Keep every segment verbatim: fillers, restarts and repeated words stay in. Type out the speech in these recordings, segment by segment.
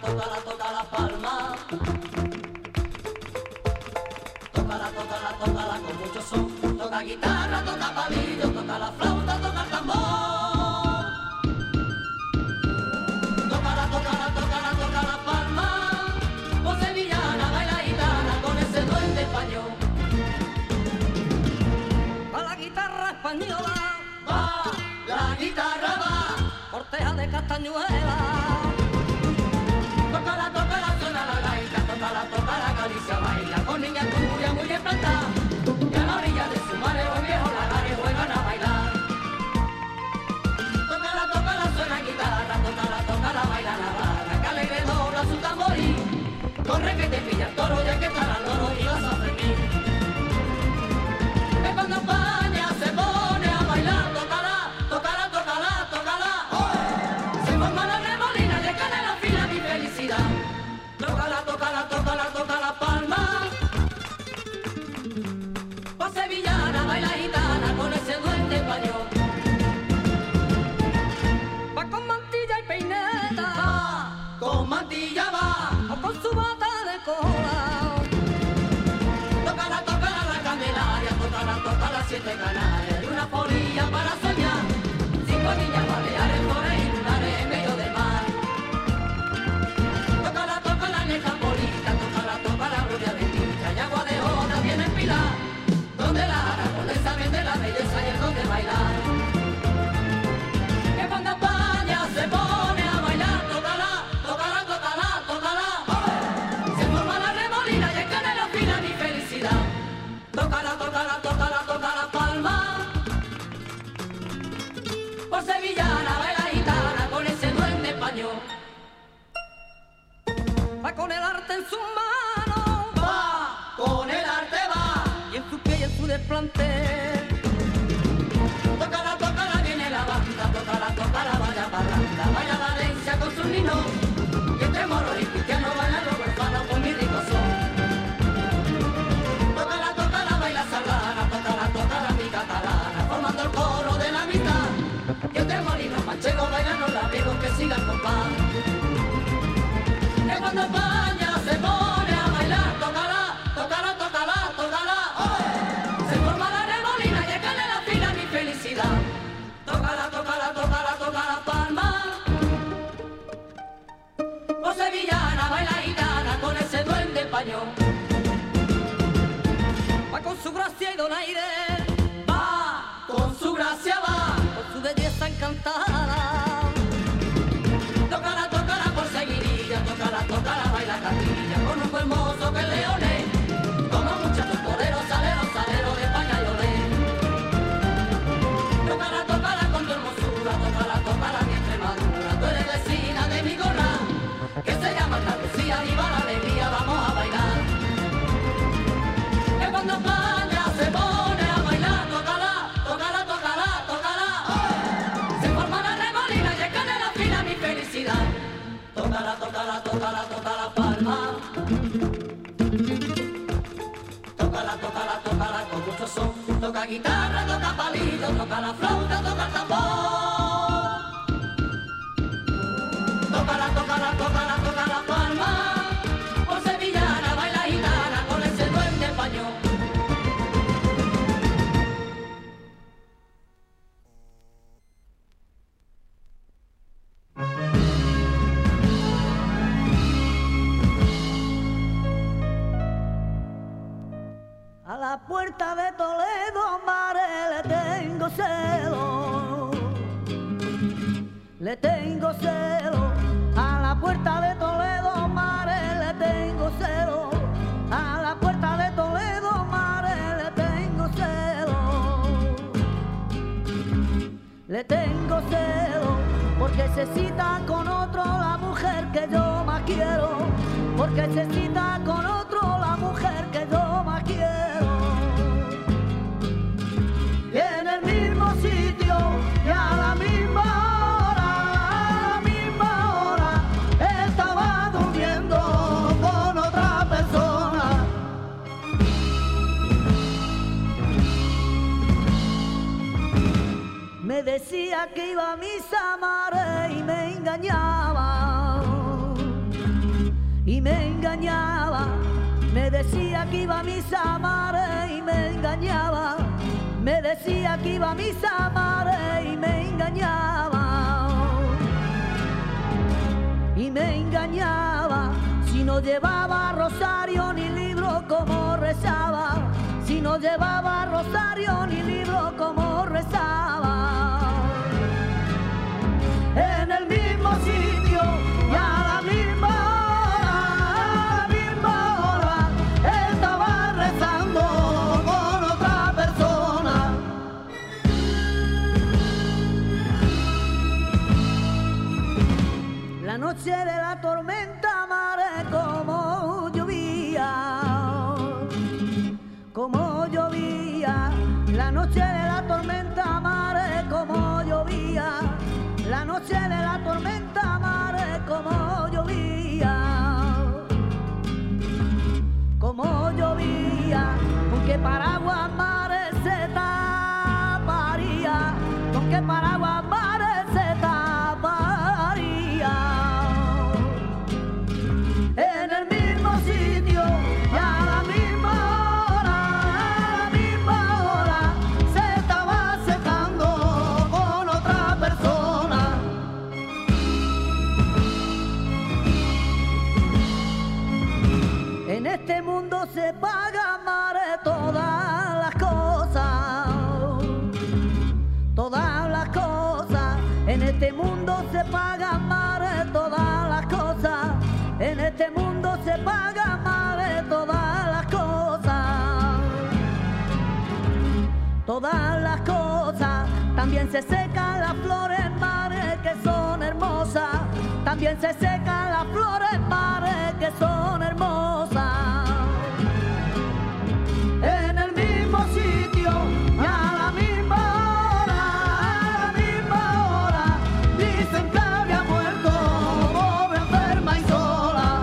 tócala, toca la palma. Tócala, tócala, tócala con mucho son. Toca guitarra, toca palillo, toca la flauta, toca el tambor. Tócala, tócala, tócala, toca la palma. Voz sevillana, baila gitana con ese duende español. A la guitarra española va, la guitarra va, corteja de castañuela. Tócala, tócala, suena la gaita, tócala, tócala, Galicia baila con niña tuya muy bien plantada. Y a la orilla de su madre los viejos lagares juegan a bailar. Tócala, tócala, suena guitarra, tócala, tócala, baila Navarra, que alegre dobla su tamborí. Corre que te pilla el toro, ya que estará el loro y vas a Fermín. Es cuando España se pone a bailar, tócala, tócala, tócala, tócala. Se forma la remolina, de canela fina mi felicidad. Tócala, tócala, tócala, toca la palma. Pa' sevillana, baila gitana con ese duende español. Va con mantilla y peineta, Va, con mantilla va. o con su bata de cola. Tócala, tócala la Candelaria, tócala, tócala siete canarias. Y una polilla para soñar. Cinco niñas baleares, flores y lunares en medio del mar. Tócala, tócala en esta polita, tócala, tócala rubia bendita. Y agua de oda viene en Pilar, donde la aragonesa vende la belleza y el don de bailar. Que cuando España se pone a bailar, tócala, tócala, tócala, tócala. Se forma la remolina y el canela fina mi felicidad. Tócala, tócala, tócala, toca la palma. Por sevillana baila gitana con ese duende español. Va con el arte en sus manos, Va, con el arte va. y en su pie y en su desplante. Tócala, tócala, viene la banda. Tócala, tócala, vaya parranda. Vaya Valencia con sus ninos. Y entre moros y cristianos bailan los huérfanos con mi rico son. Tócala, tócala, baila sardana. Tócala, tócala, mi catalana. Formando el coro de la mitad. Y entre molinos manchegos bailan los amigos que sigan con paz. Que cuando España se pone a bailar, tócala, tócala, tócala, tócala. Se forma la remolina y el canela fina mi felicidad. Tócala, tócala, tócala, toca la palma. Por sevillana baila gitana con ese duende español. Va con su gracia y donaire, Va, con su gracia va. con su belleza encantada. Tócala, tócala por seguidilla, tócala, tócala, baila carrilla. Con un buen mozo que es leonés. Como muchachos toreros, saleros, saleros de España y olé. Tócala, tócala con tu hermosura, tócala, tócala mi Extremadura. Tú eres vecina de mi gorra, que se llama Andalucía, viva la alegría, vamos a bailar. Que cuando España se pone a bailar, tócala, tócala, tócala, tócala. Se forma la remolina y el canela fina mi felicidad. Tócala, tócala, tócala, toca la palma. Tócala, tócala, tócala con mucho son. Toca guitarra, toca palillo, toca la flauta, toca el tambor. Tócala, tócala, tócala, toca la palma. Por sevillana baila gitana con ese duende español. A la puerta de Toledo, mare, le tengo celo, le tengo celo. A la puerta de Toledo, mare, le tengo celo. A la puerta de Toledo, mare, le tengo celo. Le tengo celo, porque se cita con otro la mujer que yo más quiero. Porque se cita con otro la mujer que yo más quiero. Y en el mismo sitio y a la misma hora, a la misma hora, estaba durmiendo con otra persona. Me decía que iba a misa, mare, y me engañaba. engañaba, me decía que iba a misa madre y me engañaba, me decía que iba a misa madre y me engañaba, y me engañaba, si no llevaba rosario ni libro como rezaba, si no llevaba rosario ni libro como rezaba. En el mismo sitio y a la misma hora, a la misma hora, estaba rezando con otra persona. La noche de la tormenta, mare, como llovía, como llovía, la noche de la tormenta, mare, como llovía, la noche de la tormenta, mare, como llovía, como llovía, con qué paraguas, mare, se taparía, con qué paraguas, mare, se taparía. En el mismo sitio y a la misma hora, a la misma hora, se estaba secando con otra persona. En este mundo se paga, mare, todas las cosas, todas las cosas. En este mundo se paga, mare, todas las cosas. En este mundo se paga, mare, todas las cosas, todas las cosas. También se secan las flores, mare, que son hermosas. También se secan las flores, mare, que son hermosas. En el mismo sitio y a la misma hora, a la misma hora, dicen que había muerto pobre, enferma y sola.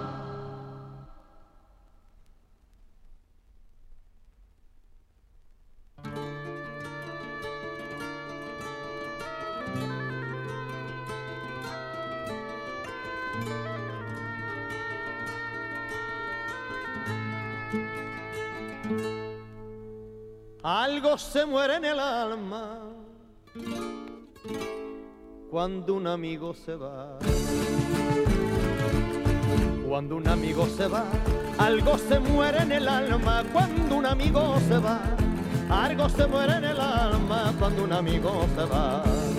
Algo se muere en el alma cuando un amigo se va. Cuando un amigo se va, algo se muere en el alma cuando un amigo se va. Algo se muere en el alma cuando un amigo se va.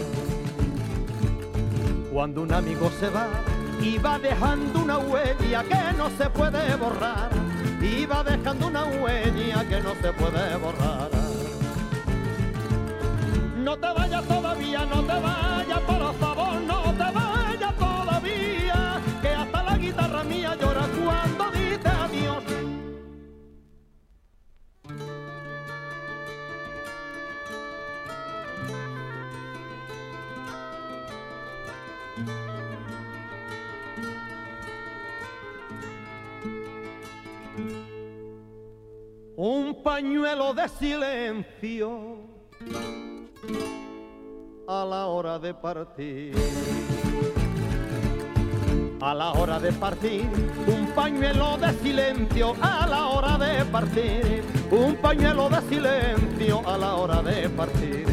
Cuando un amigo se va y va dejando una huella que no se puede borrar. Y va dejando una huella que no se puede borrar. No te vayas todavía, no te vayas, por favor, no te vayas todavía, que hasta la guitarra mía llora cuando dice adiós. Un pañuelo de silencio a la hora de partir. A la hora de partir, un pañuelo de silencio a la hora de partir. Un pañuelo de silencio a la hora de partir.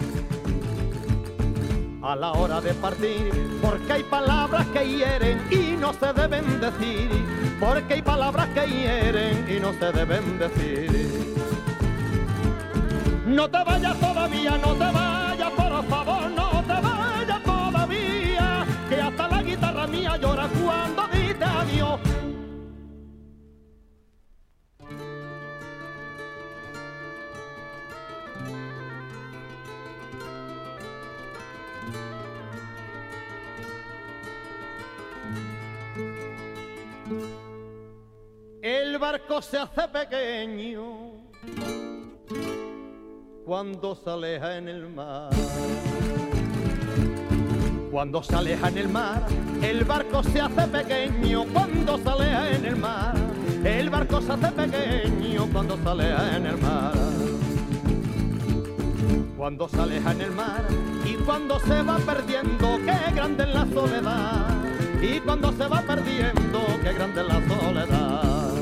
A la hora de partir, porque hay palabras que hieren y no se deben decir. Porque hay palabras que hieren y no se deben decir. No te vayas todavía, no te vayas, por favor, no te vayas todavía, que hasta la guitarra mía llora cuando dice adiós. El barco se hace pequeño cuando se aleja en el mar. Cuando se aleja en el mar, el barco se hace pequeño cuando se aleja en el mar. El barco se hace pequeño cuando se aleja en el mar. Cuando se aleja en el mar y cuando se va perdiendo, qué grande es la soledad. Y cuando se va perdiendo, qué grande grande la soledad.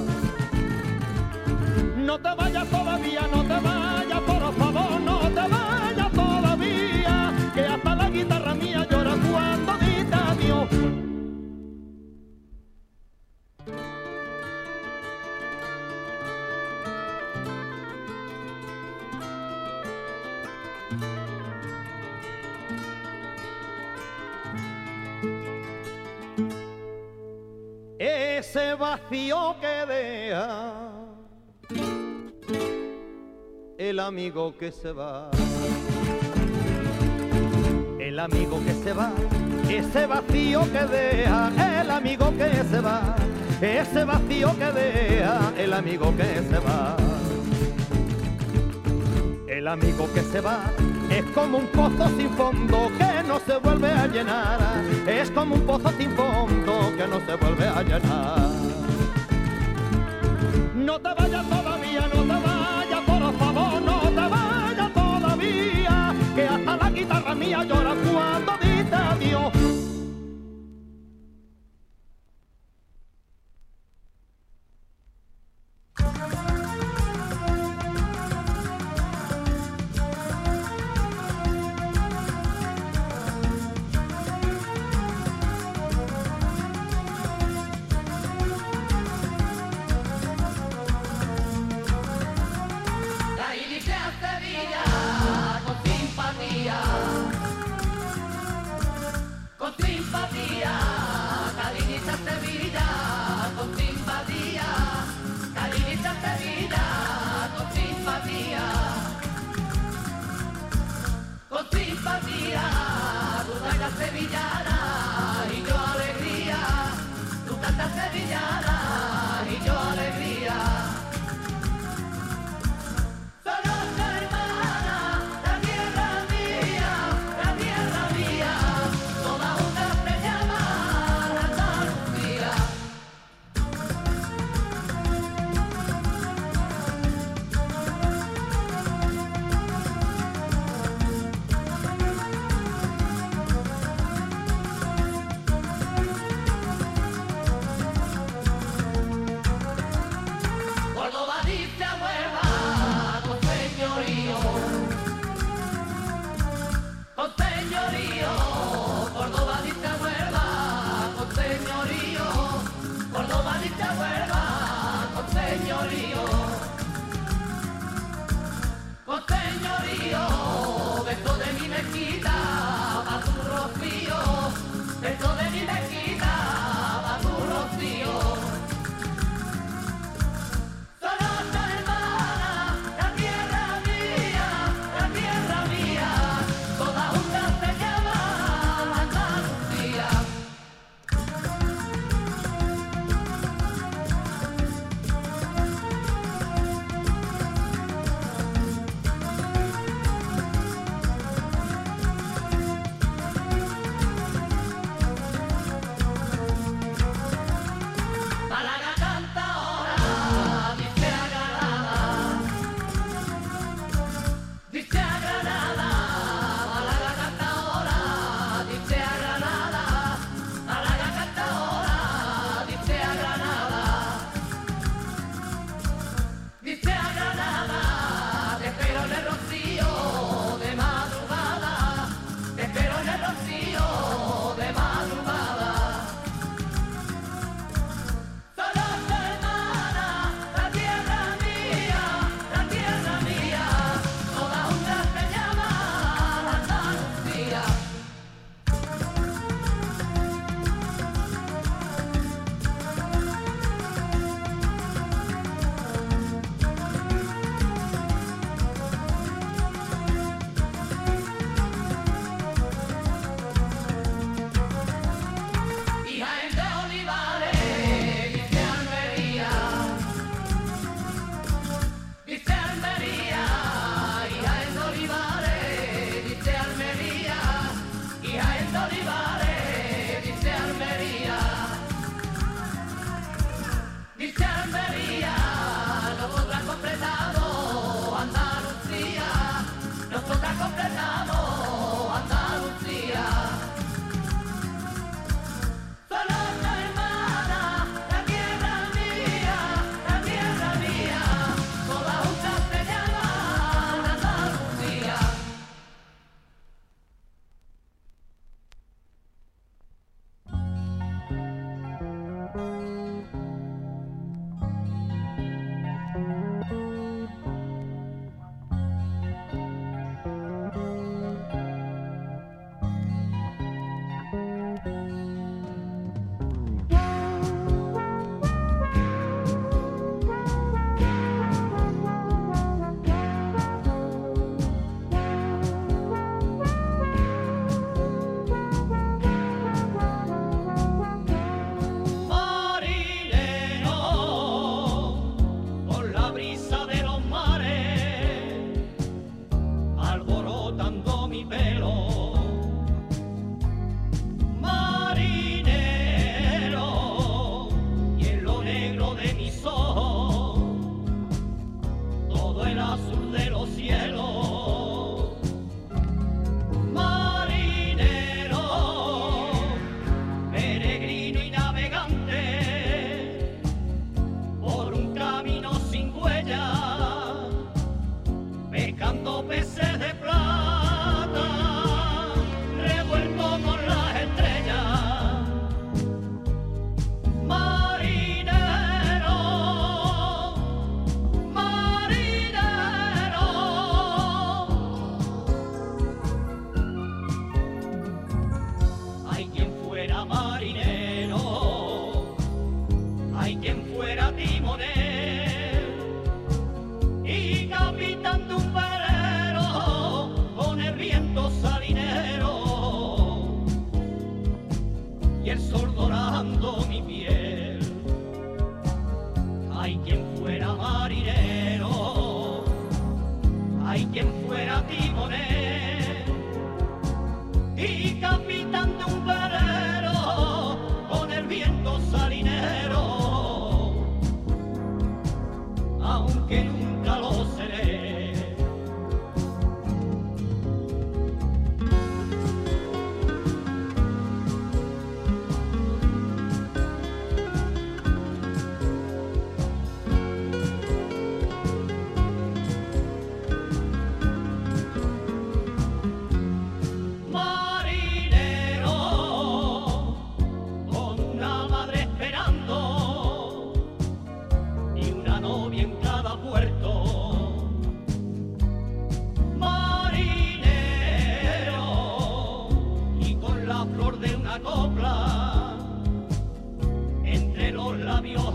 No te vayas todavía, no te vayas, por favor, no te vayas todavía, que hasta la guitarra mía llora cuando dice adiós. Ese vacío que deja el amigo que se va, el amigo que se va, ese vacío que deja el amigo que se va, ese vacío que deja el amigo que se va. El amigo que se va es como un pozo sin fondo que no se vuelve a llenar, es como un pozo sin fondo que no se vuelve a llenar. No te vayas todavía, no te vayas, por favor, no te vayas todavía, que hasta la guitarra mía llora cuando dice adiós.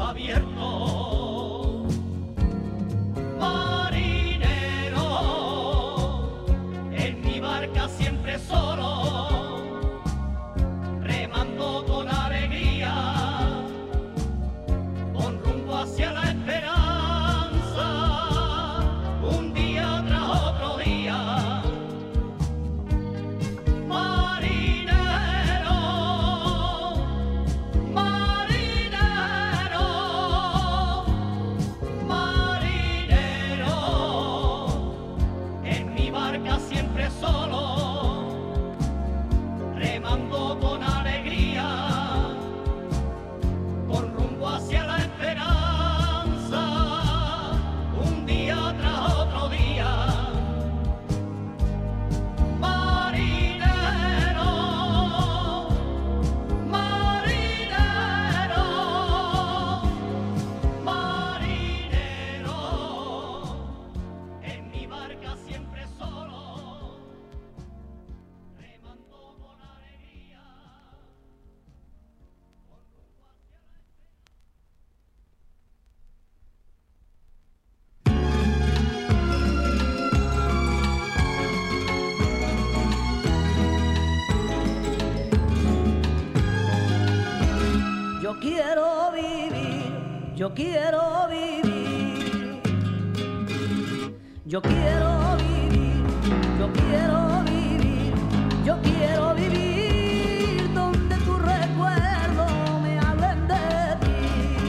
abierto. Marinero, en mi barca siempre solo, remando con alegría, con rumbo hacia la esperanza, un día tras otro día. Marinero, marinero, marinero, en mi barca siempre solo, remando con alegría, con rumbo hacia la esperanza, un día tras otro día. Marinero, marinero, marinero, en mi barca siempre solo, remando con alegría. Yo quiero vivir, yo quiero vivir, yo quiero vivir, yo quiero vivir, yo quiero vivir donde tu recuerdo me hablen de ti.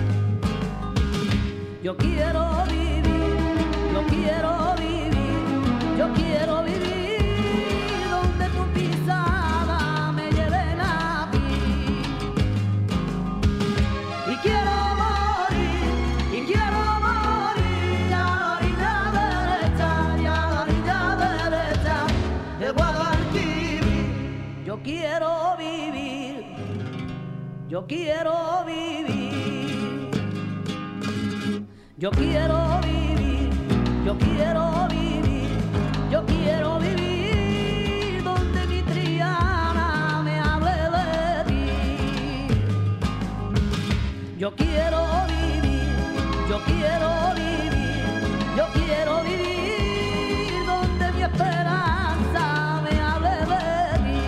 Yo quiero vivir, yo quiero vivir, yo quiero vivir donde tu pisada me lleven a ti. Y quiero morir, y quiero morir a la orilla derecha, y a la orilla derecha de Guadalquivir. Yo quiero vivir, yo quiero vivir, yo quiero vivir, yo quiero vivir, yo quiero vivir donde mi Triana me hable de ti. Yo quiero vivir, yo quiero vivir, yo quiero vivir donde mi esperanza me hable de ti.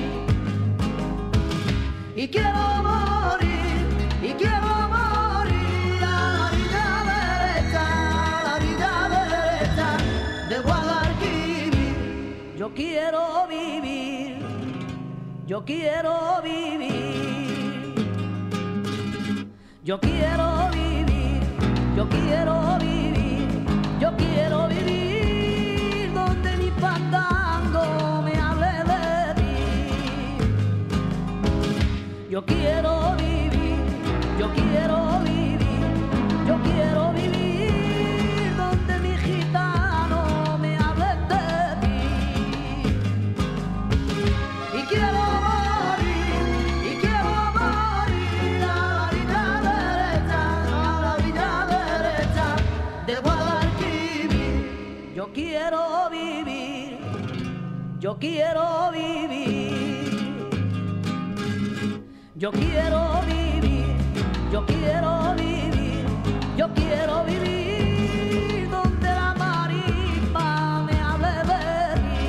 Y quiero morir, y quiero morir a la orilla derecha, a la orilla derecha de Guadalquivir. Yo quiero vivir, yo quiero vivir, yo quiero vivir, yo quiero vivir, yo quiero vivir donde mi fandango me hable de ti. Yo quiero vivir, yo quiero vivir, yo quiero vivir donde mi gitano me hable de ti. Y quiero morir, y quiero morir a la orilla derecha, a la orilla derecha de Guadalquivir. Yo quiero vivir, yo quiero vivir, yo quiero vivir, yo quiero vivir, yo quiero vivir donde la marisma me hable de ti.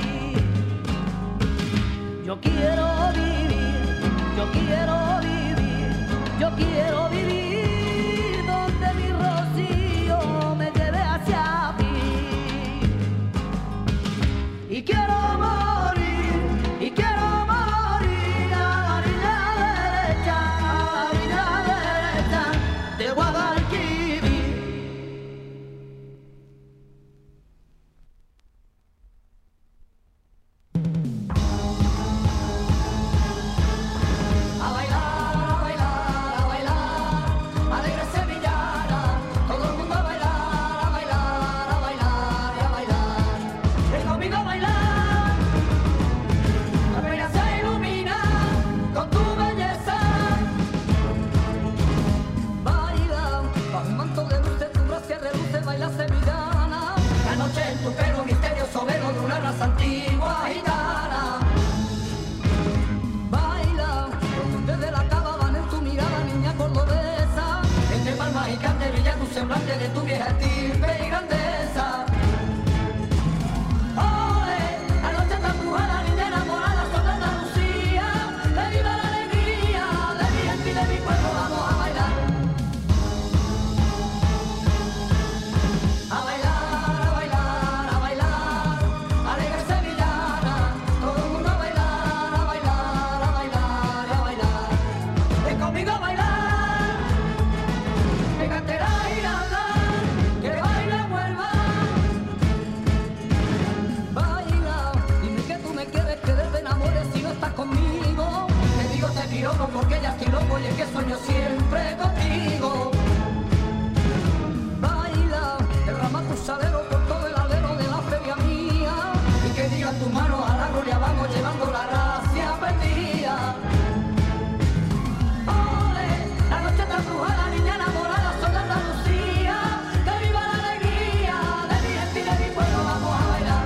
Yo quiero vivir, yo quiero vivir, yo quiero vivir donde mi rocío me lleve hacia ti. Y quiero morir, y quiero morir a la orilla derecha, a la orilla derecha de Guadalquivir. A bailar, a bailar, a bailar. de tu vieja estirpe y grandeza. Ole, la noche está embrujada, niña enamorada, sobre Andalucía. Que viva la alegría de mi gente y de mi pueblo, vamos a bailar. A bailar, a bailar, a bailar, alegre sevillana, todo el mundo a bailar, a bailar, a bailar, a bailar. Ven conmigo a bailar, que cantera y nada, que baile vuelva. Baila, dime que tú me quieres, que te enamores si no estás conmigo. Te digo te piropo porque ya estoy loco y es que sueño siempre contigo. Baila, derrama tu salero por todo el alero de la feria mía. Y que digan tus manos a la gloria, vamos llevando la gracia perdida. Ole, la noche está embrujada, niña enamorada, soy de Andalucía. Que viva la alegría de mi gente y de mi pueblo, vamos a bailar.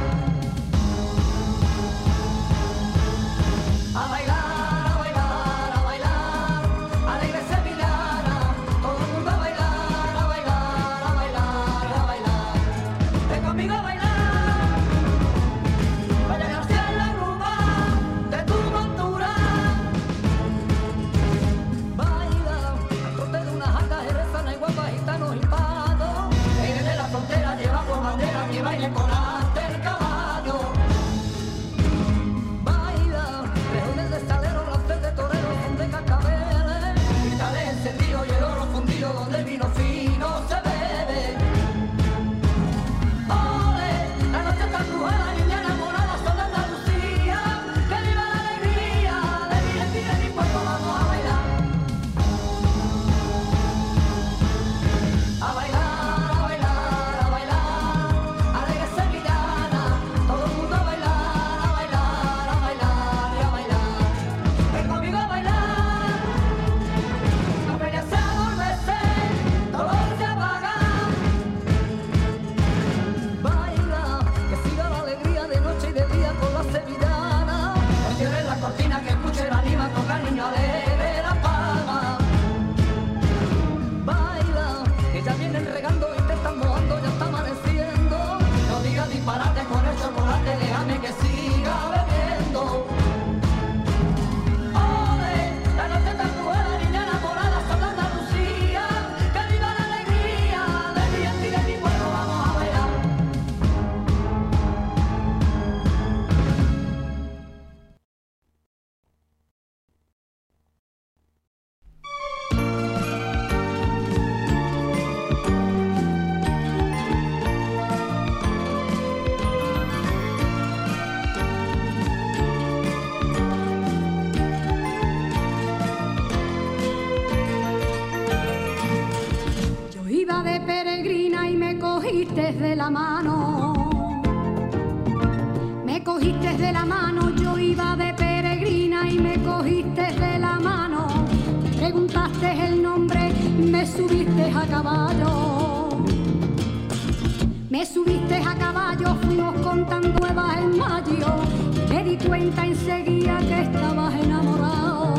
A bailar, a bailar, a bailar, alegre sevillana, todo el mundo a bailar, a bailar, a bailar, a bailar. Ven conmigo a bailar, vaya a hacia la rumba de tu montura. Baila, al trote de una jaca, jerezana y guapa, gitanos y pados. Eres de la frontera, lleva por bandera que baile con arte el caballo. Baila, rejones de salero, lances de toreros, son de cascabeles. Cristales encendidos y el oro fundido donde el vino fino se bebe. Ole, la noche está embrujada, niña enamorada, son de Andalucía. Que viva la alegría de mi gente y de mi pueblo, vamos a bailar. A bailar, a bailar, a bailar, alegre sevillana, todo el mundo a bailar, a bailar, a bailar y a bailar. Ven conmigo a bailar, la feria se adormece, todo se apaga. Baila, que siga la alegría de noche y de día con la sevillana. Que cierre la cortina, que escuche la anima, toca el niño alegre la palma. Baila, que ya vienen regando y te están mojando, ya está amaneciendo. No digas disparate con el chocolate, déjame que siga bebiendo. Ole, la noche está embrujada, niña enamorada, son de Andalucía. Que viva la alegría de mi gente y de mi pueblo, vamos a bailar. Yo iba de peregrina y me cogiste de la mano. Me cogiste de la mano, yo iba de peregrina y me cogiste de la mano. Preguntaste el nombre, me subiste a caballo. Me subiste a caballo, fuimos contando nuevas en mayo. Me di cuenta enseguida que estabas enamorado.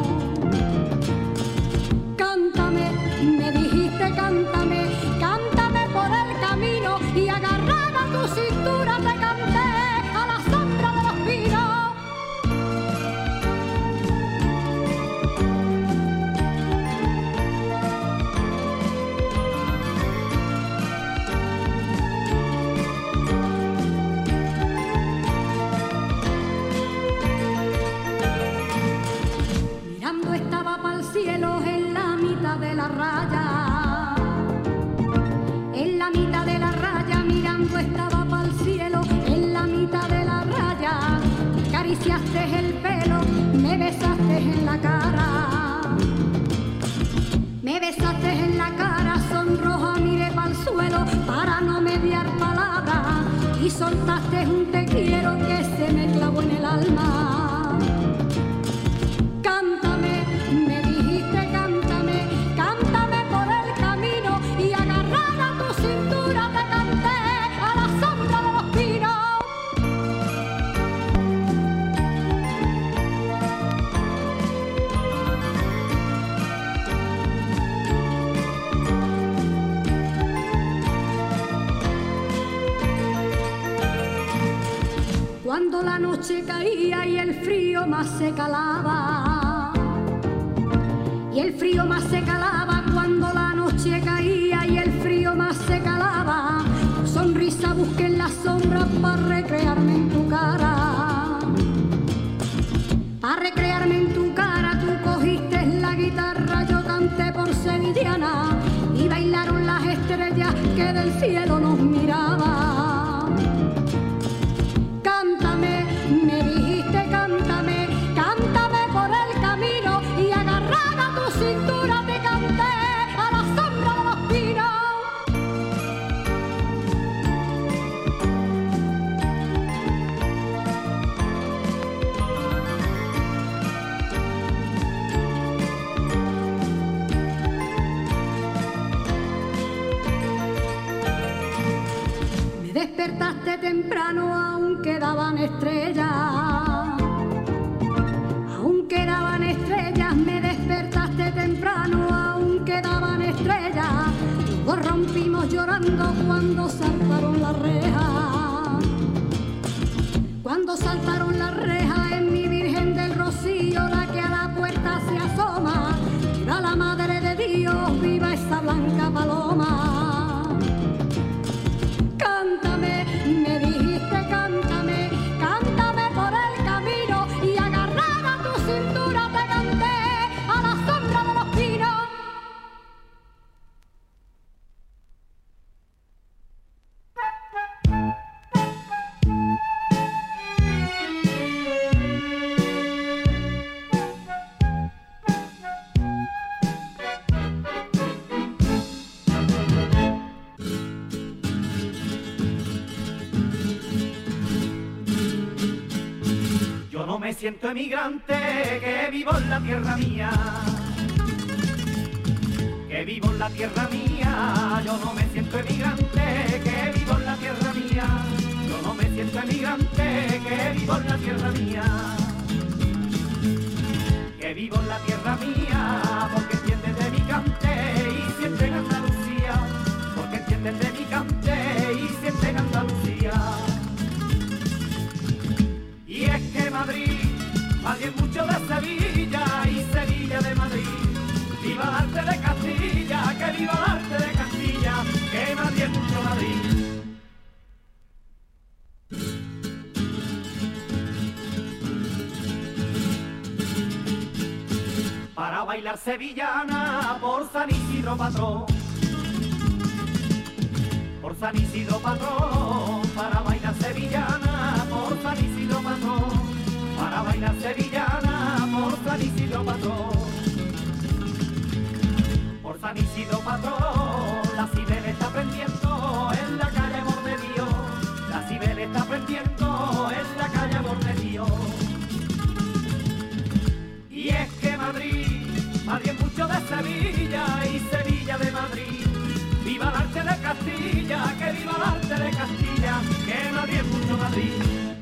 Cántame, me dijiste cántame, cántame por el camino y agarrada a tu cintura te canté a la sombra de los pinos. Mirando estaba pa'l cielo en la mitad de la raya. En la mitad de la raya, mirando estaba pa'l cielo en la mitad de la raya. Acariciaste el pelo, me besaste en la cara. Me besaste en la cara, sonroja miré pa'l suelo para no mediar palabra. Y soltaste un te quiero que se me clavó en el alma. Cántame, me dijiste cántame, cántame por el camino y agarrada a tu cintura te canté a la sombra de los pinos. cuando la noche caía y el frío más se calaba. Y el frío más se calaba cuando la noche caía y el frío más se calaba. Tu sonrisa busqué en las sombras para recrearme en tu cara. Para recrearme en tu cara, tú cogiste la guitarra, yo canté por sevillana y bailaron las estrellas que del cielo nos miraban. Cántame, me dijiste cántame, cántame por el camino y agarrada a tu cintura te canté a la sombra de los pinos. Me despertaste temprano, aún quedaban estrellas. Aún quedaban estrellas, me despertaste temprano, aún quedaban estrellas. Luego rompimos llorando cuando saltaron las rejas. Cuando saltaron las rejas en mi Virgen del Rocío, la que a la puerta se asoma. Viva la Madre de Dios, viva esa blanca paloma. Cántame, me dijiste cántame, cántame por el camino y agarrada a tu cintura te canté a la sombra de los pinos. Yo no me siento emigrante, que vivo en la tierra mía. Que vivo en la tierra mía. Yo no me siento emigrante, que vivo en la tierra mía. Yo no me siento emigrante, que vivo en la tierra mía. Que vivo en la tierra mía, porque entienden de mi cante y sienten Andalucía. Porque entienden de mi cante y sienten Andalucía. Y es que Madrid, Madrid es mucho de Sevilla y Sevilla de Madrid. Viva el arte de Castilla, que viva el arte de Castilla, que Madrid es mucho Madrid. Para bailar sevillana por San Isidro patrón. Por San Isidro patrón, para bailar sevillana por San Isidro patrón. Para bailar sevillana por San Isidro patrón. Por San Isidro patrón, la Cibele está prendiendo en la calle Amor de Dios. La Cibele está prendiendo en la calle Amor de Dios. Y es que Madrid, Madrid es mucho de Sevilla y Sevilla de Madrid. Viva el arte de Castilla, que viva el arte de Castilla, que Madrid es mucho Madrid.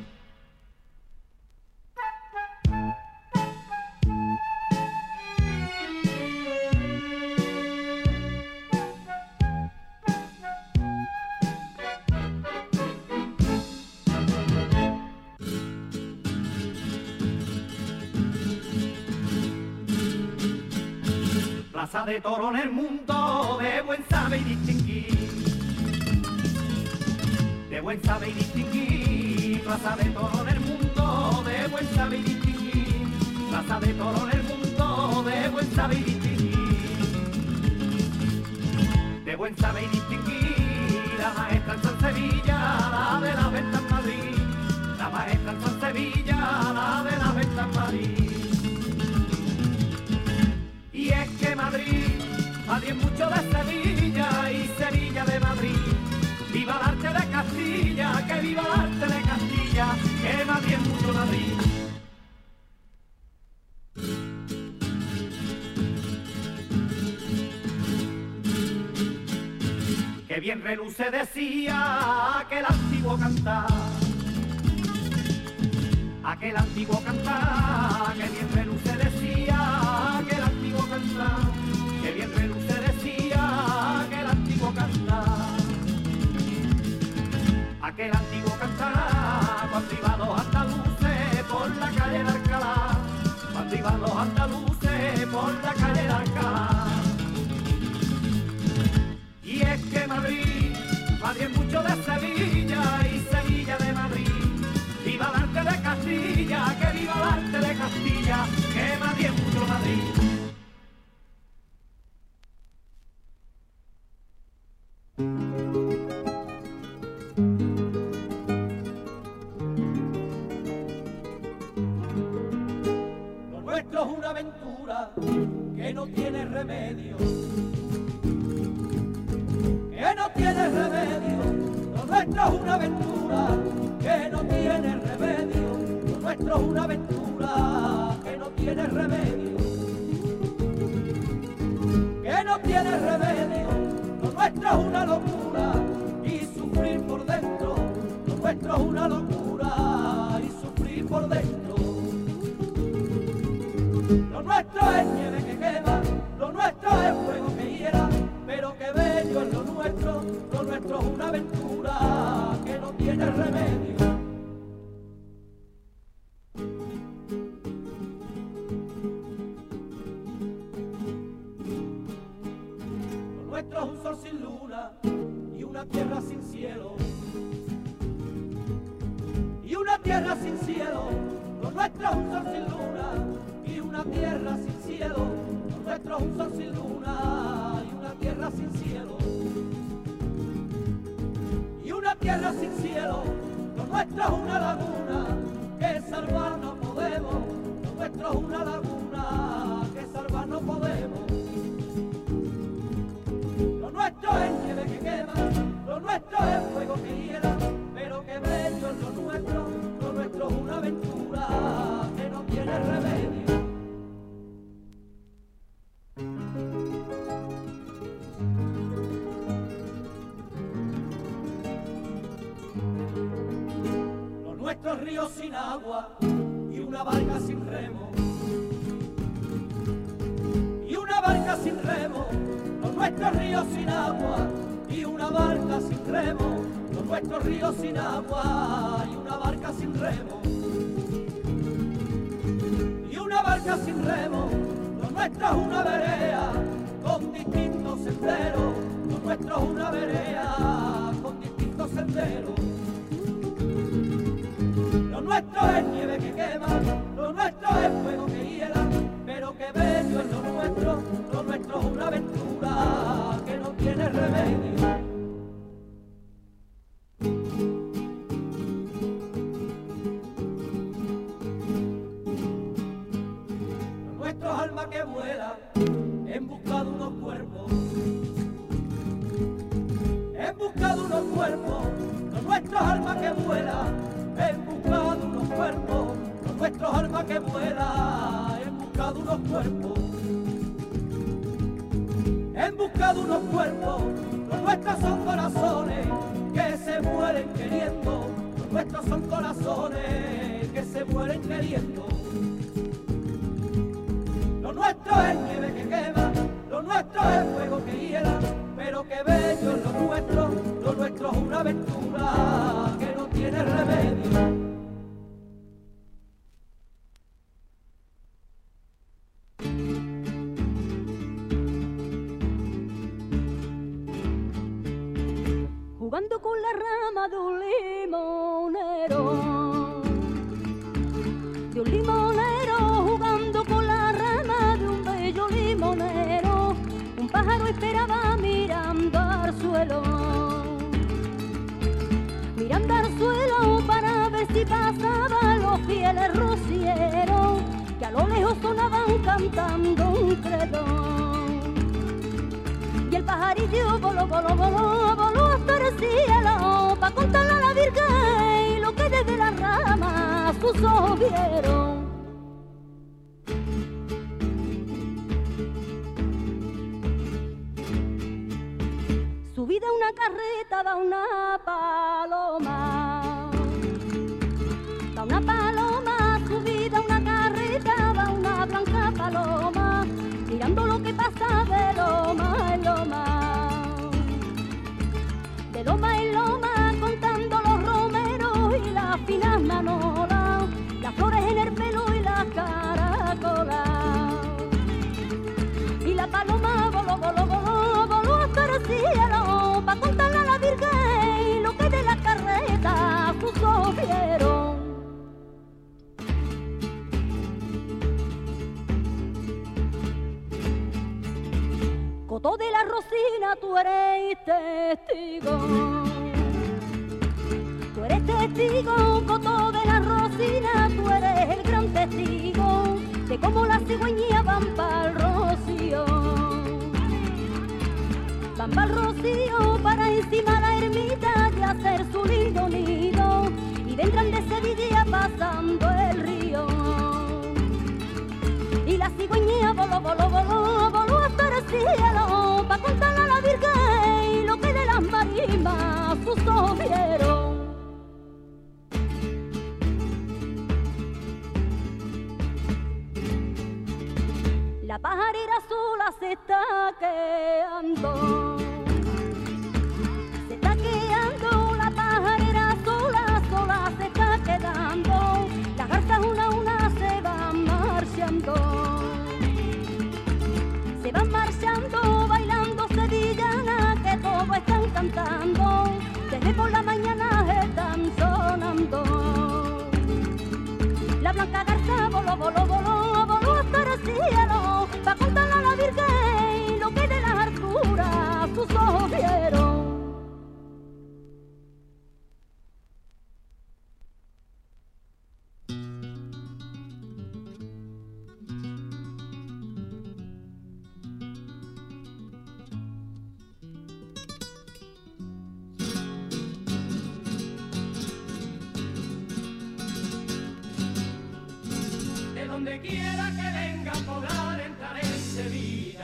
Plaza de toro en el mundo, de buen saber y distinguir. De buen saber y distinguir. Plaza de toro en el mundo, de buen saber y distinguir. Plaza de toro en el mundo, de buen saber y distinguir. De buen saber y distinguir. La maestra en San Sevilla, la de la venta en Madrid. La maestra en San Sevilla, la de la venta en Madrid. Y es que Madrid, Madrid es mucho de Sevilla y Sevilla de Madrid. Viva el arte de Castilla, que viva el arte de Castilla, que Madrid es mucho Madrid. Que bien reluce decía aquel antiguo cantar. Aquel antiguo cantar, que bien reluce decía aquel antiguo cantar, que bien reluce decía aquel antiguo cantar, aquel antiguo cantar, cuando iba a los andaluces remedio, que no tiene remedio, lo nuestro es una aventura, que no tiene remedio, lo nuestro es una aventura, que no tiene remedio, que no tiene remedio, lo nuestro es una locura y sufrir por dentro, lo nuestro es una locura y sufrir por dentro. Lo nuestro es nieve que quema, lo nuestro es fuego que hiela, pero qué bello es lo nuestro, lo nuestro es una aventura que no tiene remedio. Lo nuestro es un sol sin luna y una tierra sin cielo, y una tierra sin cielo, lo nuestro es un sol sin luna y una tierra sin cielo, lo nuestro es un sol sin luna y una tierra sin cielo, y una tierra sin cielo, lo nuestro es una laguna que salvar no podemos, lo nuestro es una laguna que salvar no podemos. Lo nuestro es nieve que quema, lo nuestro es fuego que hiela, pero qué bello es lo nuestro, lo nuestro es una aventura que no tiene remedio. Lo nuestro es río sin agua y una barca sin remo, y una barca sin remo, lo nuestro es río sin agua y una barca sin remo, lo nuestro es río sin agua y una barca sin remo, y una barca sin remo, lo nuestro es una vereda con distintos senderos, lo nuestro es una vereda con distintos senderos. Lo nuestro es nieve que quema, lo nuestro es fuego que hiela, pero qué bello es lo nuestro, lo nuestro es una aventura que no tiene remedio. Lo nuestro es alma que vuela en busca de unos cuerpos, en busca de unos cuerpos, lo nuestro es alma que vuela en busca de unos cuerpos, lo nuestro es alma que vuela en busca de unos cuerpos, en busca de unos cuerpos, los nuestros son corazones que se mueren queriendo, los nuestros son corazones que se mueren queriendo. Lo nuestro es nieve que quema, lo nuestro es fuego que hiela, pero qué bello es lo nuestro, lo nuestro es una aventura que no tiene remedio. Jugando con la rama de un limonero, de un limonero, jugando con la rama de un bello limonero, un pájaro esperaba mirando al suelo, mirando al suelo para ver si pasaban los fieles rocieros, que a lo lejos sonaban cantando un credo. Y el pajarillo voló, voló, voló, voló hasta el cielo, pa' contarle a la Virgen lo que desde la rama sus ojos vieron. Subida una carreta va una paloma, va una paloma, subida una carreta va una blanca paloma, mirando lo que pasa de loma en loma, de loma en loma, contando los romeros y las finas manolas, las flores en el pelo y las caracolas. Y la paloma voló, voló, voló, voló hasta el cielo, pa' contarle a la Virgen lo que de la carreta sus ojos vieron. Coto de la Rosina, tú eres testigo, tú eres testigo, Coto de la Rosina, tú eres el gran testigo de cómo las cigüeñas van pa'l rocío. van pa'l Rocío para encima la ermita y hacer su lindo nido, y vendrán de Sevilla pasando el río. Y la cigüeña voló, voló, voló, voló hasta el cielo, pa' contarle a la Virgen lo que de las marismas sus ojos vieron. La pajarera sola se está quedando, se está quedando, la pajarera sola, sola se está quedando, las garzas una a una se van marchando, se van marchando, bailando sevillana, que todos están cantando, desde por la mañana están sonando. La blanca garza voló, voló, voló, voló hasta el cielo, pa' contarle a la Virgen lo que de las alturas sus ojos vieron. Donde quiera que venga podrán entrar en Sevilla.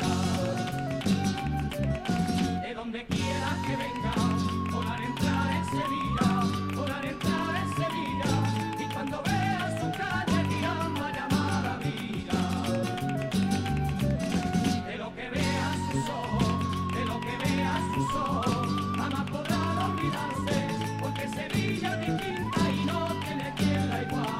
De donde quiera que venga podrán entrar en Sevilla, podrán entrar en Sevilla. Y cuando vean su calle dirán vaya maravilla. De lo que vean sus ojos, de lo que vean sus ojos, jamás podrán olvidarse, porque Sevilla es distinta y no tiene quien la iguale.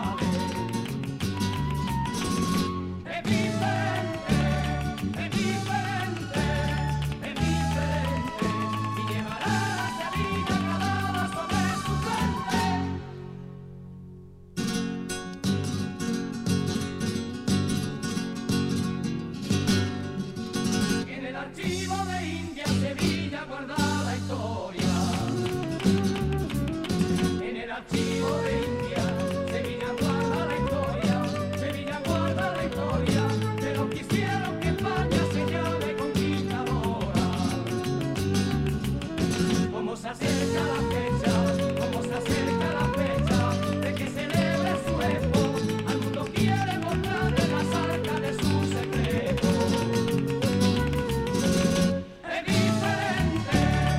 Es diferente.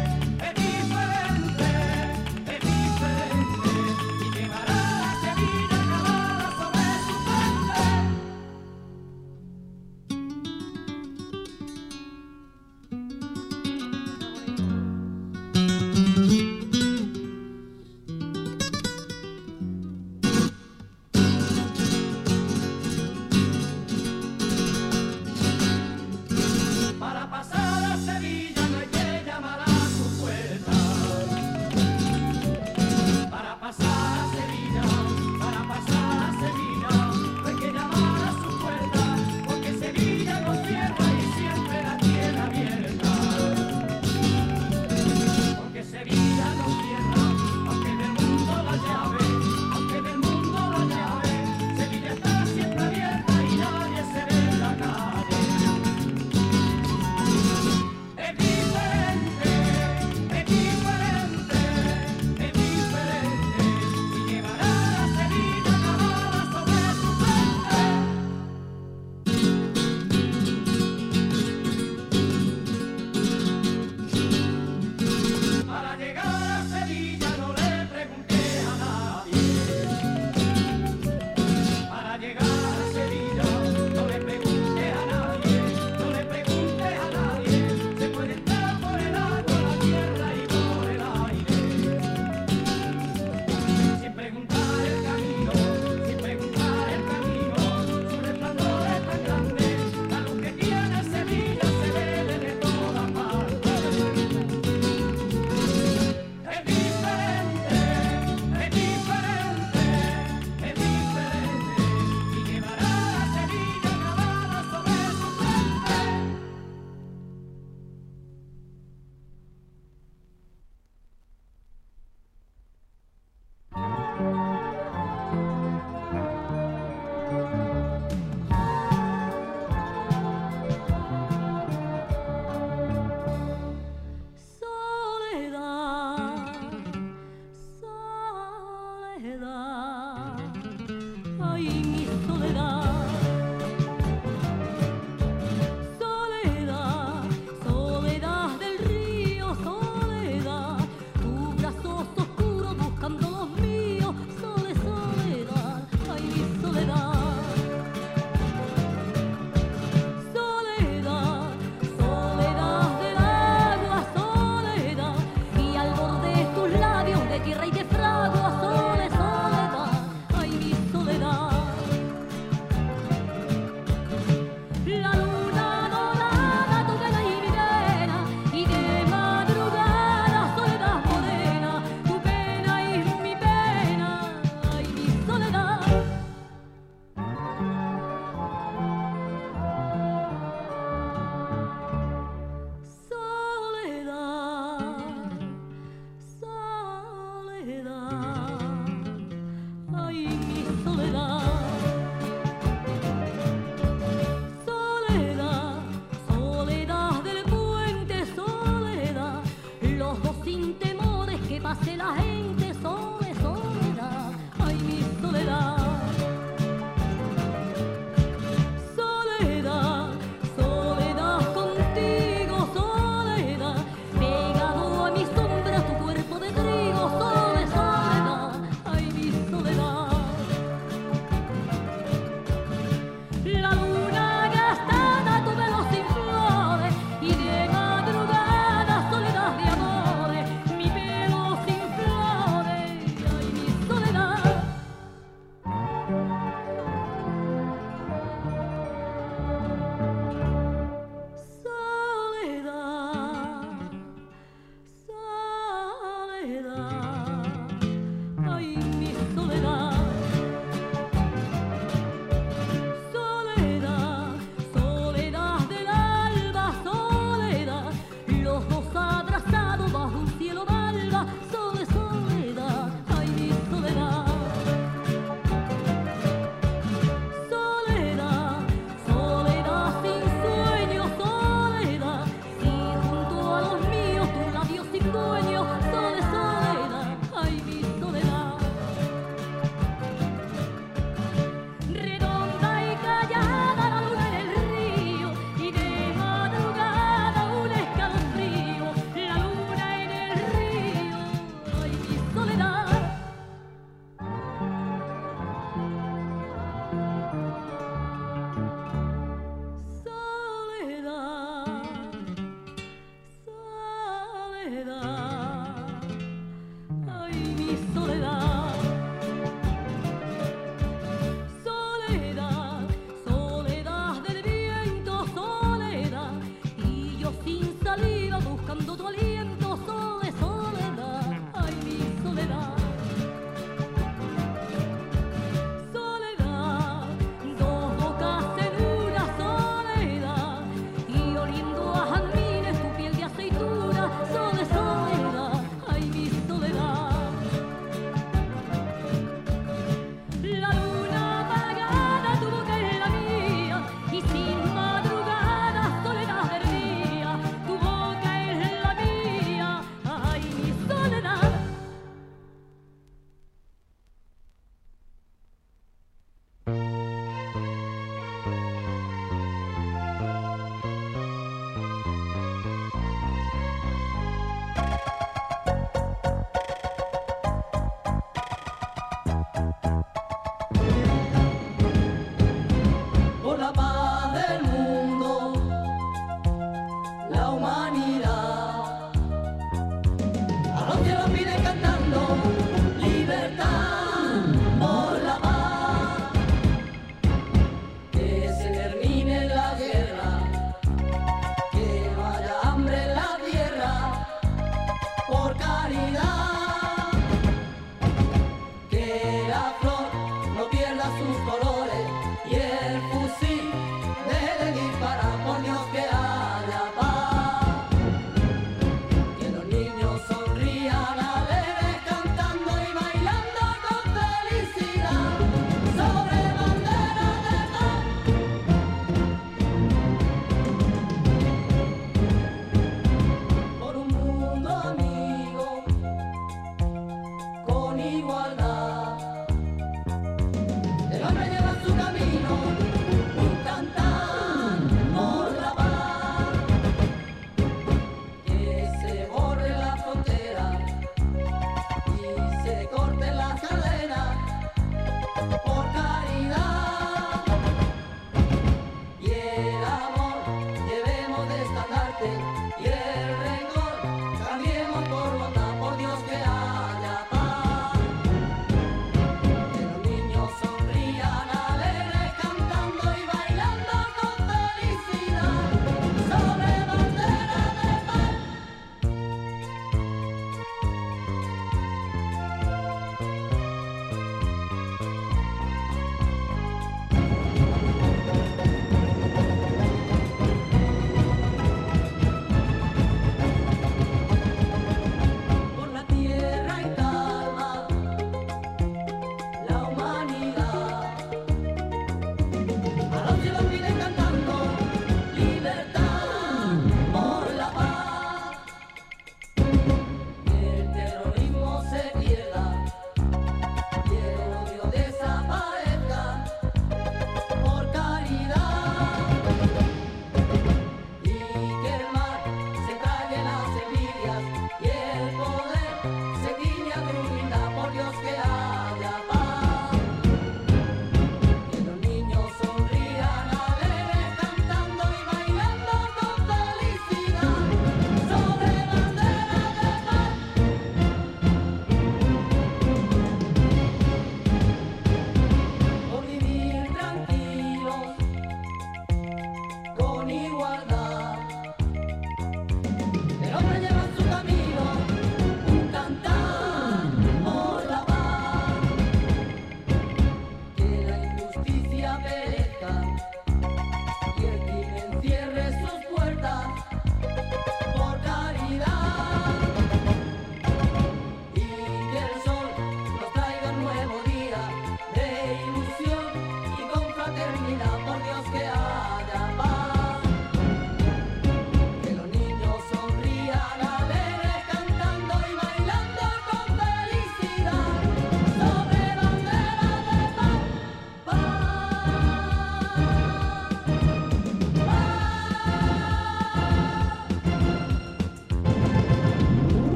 soledad, ay mi soledad. Soledad, soledad del viento, soledad, y yo sin saliva buscando tu aliento, sole, soledad, ay mi soledad. Soledad, dos bocas en una soledad, y oliendo a jazmines tu piel de aceituna, sole, soledad, ay mi soledad. La luna apagada, tu boca es la mía, y sin madrugada, soledad del día, tu boca es la mía, ay mi soledad. Por la paz del mundo, la humanidad.